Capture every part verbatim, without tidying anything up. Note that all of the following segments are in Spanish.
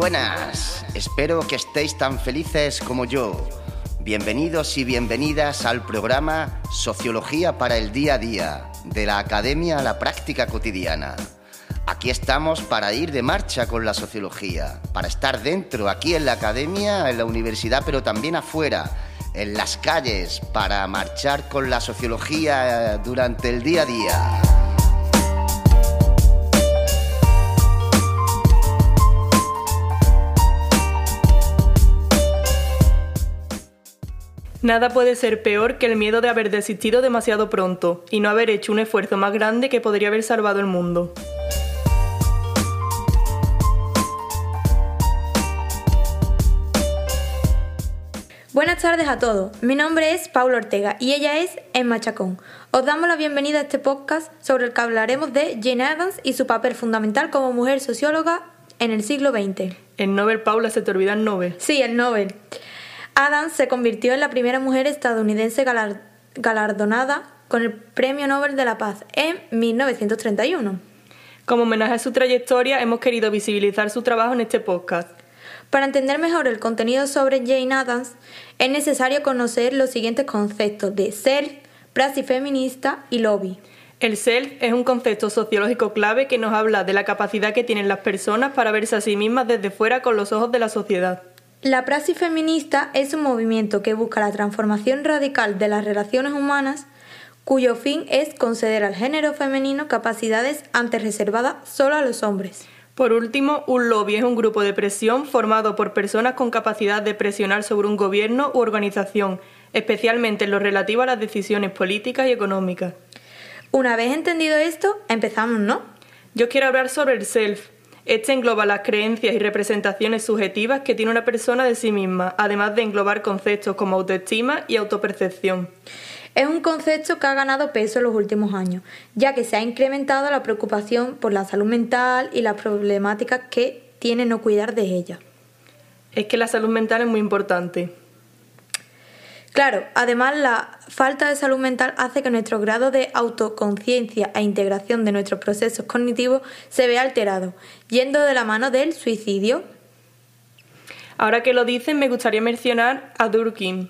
buenas, espero que estéis tan felices como yo. Bienvenidos y bienvenidas al programa Sociología para el Día a Día, de la Academia a la Práctica Cotidiana. Aquí estamos para ir de marcha con la sociología, para estar dentro, aquí en la academia, en la universidad, pero también afuera, en las calles, para marchar con la sociología durante el día a día. Nada puede ser peor que el miedo de haber desistido demasiado pronto y no haber hecho un esfuerzo más grande que podría haber salvado el mundo. Buenas tardes a todos, mi nombre es Paula Ortega y ella es Emma Chacón. Os damos la bienvenida a este podcast sobre el que hablaremos de Jane Addams y su papel fundamental como mujer socióloga en el siglo veinte. El Nobel, Paula, se te olvida el Nobel. Sí, el Nobel. Addams se convirtió en la primera mujer estadounidense galar- galardonada con el Premio Nobel de la Paz en mil novecientos treinta y uno. Como homenaje a su trayectoria, hemos querido visibilizar su trabajo en este podcast. Para entender mejor el contenido sobre Jane Addams, es necesario conocer los siguientes conceptos de self, praxis feminista y lobby. El self es un concepto sociológico clave que nos habla de la capacidad que tienen las personas para verse a sí mismas desde fuera con los ojos de la sociedad. La praxis feminista es un movimiento que busca la transformación radical de las relaciones humanas, cuyo fin es conceder al género femenino capacidades antes reservadas solo a los hombres. Por último, un lobby es un grupo de presión formado por personas con capacidad de presionar sobre un gobierno u organización, especialmente en lo relativo a las decisiones políticas y económicas. Una vez entendido esto, empezamos, ¿no? Yo quiero hablar sobre el self. Este engloba las creencias y representaciones subjetivas que tiene una persona de sí misma, además de englobar conceptos como autoestima y autopercepción. Es un concepto que ha ganado peso en los últimos años, ya que se ha incrementado la preocupación por la salud mental y las problemáticas que tiene no cuidar de ella. Es que la salud mental es muy importante. Claro, además la falta de salud mental hace que nuestro grado de autoconciencia e integración de nuestros procesos cognitivos se vea alterado, yendo de la mano del suicidio. Ahora que lo dicen, me gustaría mencionar a Durkheim,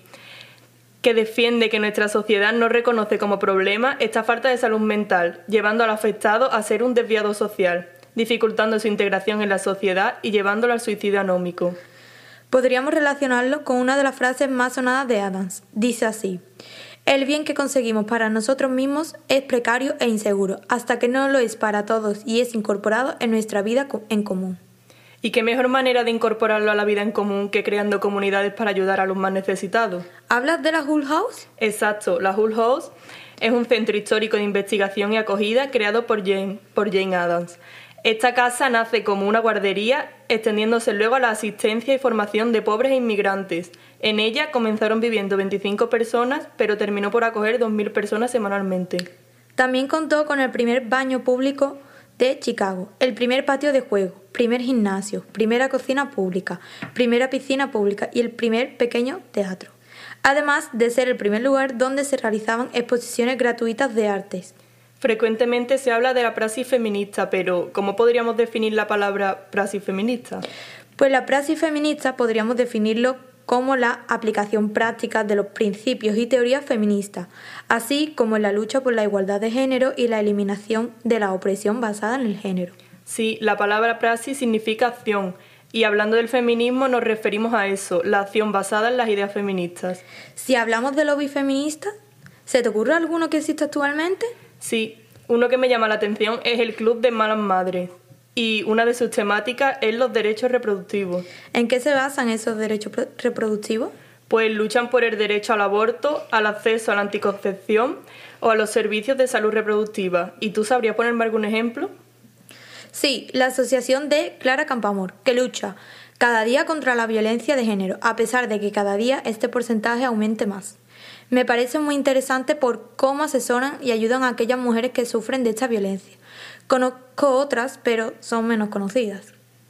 que defiende que nuestra sociedad no reconoce como problema esta falta de salud mental, llevando al afectado a ser un desviado social, dificultando su integración en la sociedad y llevándolo al suicidio anómico. Podríamos relacionarlo con una de las frases más sonadas de Addams. Dice así: el bien que conseguimos para nosotros mismos es precario e inseguro, hasta que no lo es para todos y es incorporado en nuestra vida en común. ¿Y qué mejor manera de incorporarlo a la vida en común que creando comunidades para ayudar a los más necesitados? ¿Hablas de la Hull House? Exacto, la Hull House es un centro histórico de investigación y acogida creado por Jane, por Jane Addams. Esta casa nace como una guardería, extendiéndose luego a la asistencia y formación de pobres e inmigrantes. En ella comenzaron viviendo veinticinco personas, pero terminó por acoger dos mil personas semanalmente. También contó con el primer baño público de Chicago, el primer patio de juego, primer gimnasio, primera cocina pública, primera piscina pública y el primer pequeño teatro. Además de ser el primer lugar donde se realizaban exposiciones gratuitas de artes. Frecuentemente se habla de la praxis feminista, pero ¿cómo podríamos definir la palabra praxis feminista? Pues la praxis feminista podríamos definirlo como la aplicación práctica de los principios y teorías feministas, así como en la lucha por la igualdad de género y la eliminación de la opresión basada en el género. Sí, la palabra praxis significa acción, y hablando del feminismo nos referimos a eso, la acción basada en las ideas feministas. Si hablamos de lobby feminista, ¿se te ocurre alguno que exista actualmente? Sí, uno que me llama la atención es el Club de Malas Madres y una de sus temáticas es los derechos reproductivos. ¿En qué se basan esos derechos reproductivos? Pues luchan por el derecho al aborto, al acceso a la anticoncepción o a los servicios de salud reproductiva. ¿Y tú sabrías ponerme algún ejemplo? Sí, la asociación de Clara Campoamor, que lucha cada día contra la violencia de género, a pesar de que cada día este porcentaje aumente más. Me parece muy interesante por cómo asesoran y ayudan a aquellas mujeres que sufren de esta violencia. Conozco otras, pero son menos conocidas.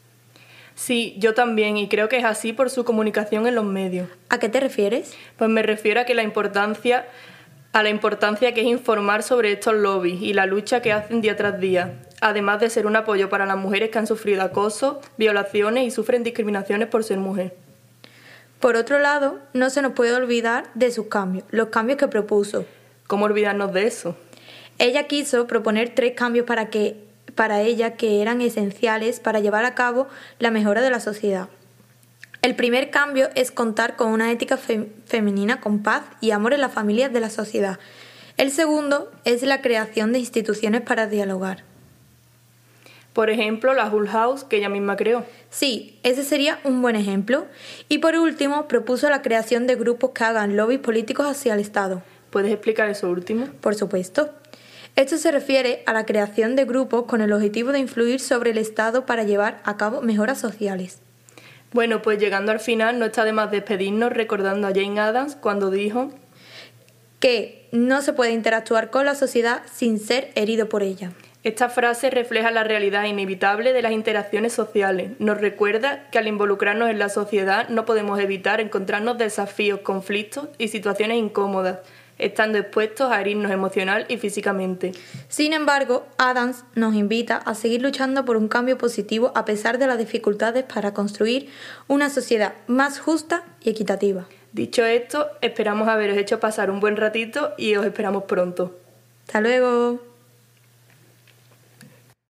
Sí, yo también, y creo que es así por su comunicación en los medios. ¿A qué te refieres? Pues me refiero a que la importancia, a la importancia que es informar sobre estos lobbies y la lucha que hacen día tras día. además de ser un apoyo para las mujeres que han sufrido acoso, violaciones y sufren discriminaciones por ser mujer. Por otro lado, no se nos puede olvidar de sus cambios, los cambios que propuso. ¿Cómo olvidarnos de eso? Ella quiso proponer tres cambios para, que, para ella que eran esenciales para llevar a cabo la mejora de la sociedad. El primer cambio es contar con una ética fe- femenina con paz y amor en las familias de la sociedad. El segundo es la creación de instituciones para dialogar. Por ejemplo, la Hull House, que ella misma creó. Sí, ese sería un buen ejemplo. Y por último, propuso la creación de grupos que hagan lobbies políticos hacia el Estado. ¿Puedes explicar eso último? Por supuesto. Esto se refiere a la creación de grupos con el objetivo de influir sobre el Estado para llevar a cabo mejoras sociales. Bueno, pues llegando al final, no está de más despedirnos recordando a Jane Addams cuando dijo que no se puede interactuar con la sociedad sin ser herido por ella. Esta frase refleja la realidad inevitable de las interacciones sociales. Nos recuerda que al involucrarnos en la sociedad no podemos evitar encontrarnos desafíos, conflictos y situaciones incómodas, estando expuestos a herirnos emocional y físicamente. Sin embargo, Addams nos invita a seguir luchando por un cambio positivo a pesar de las dificultades para construir una sociedad más justa y equitativa. Dicho esto, esperamos haberos hecho pasar un buen ratito y os esperamos pronto. ¡Hasta luego!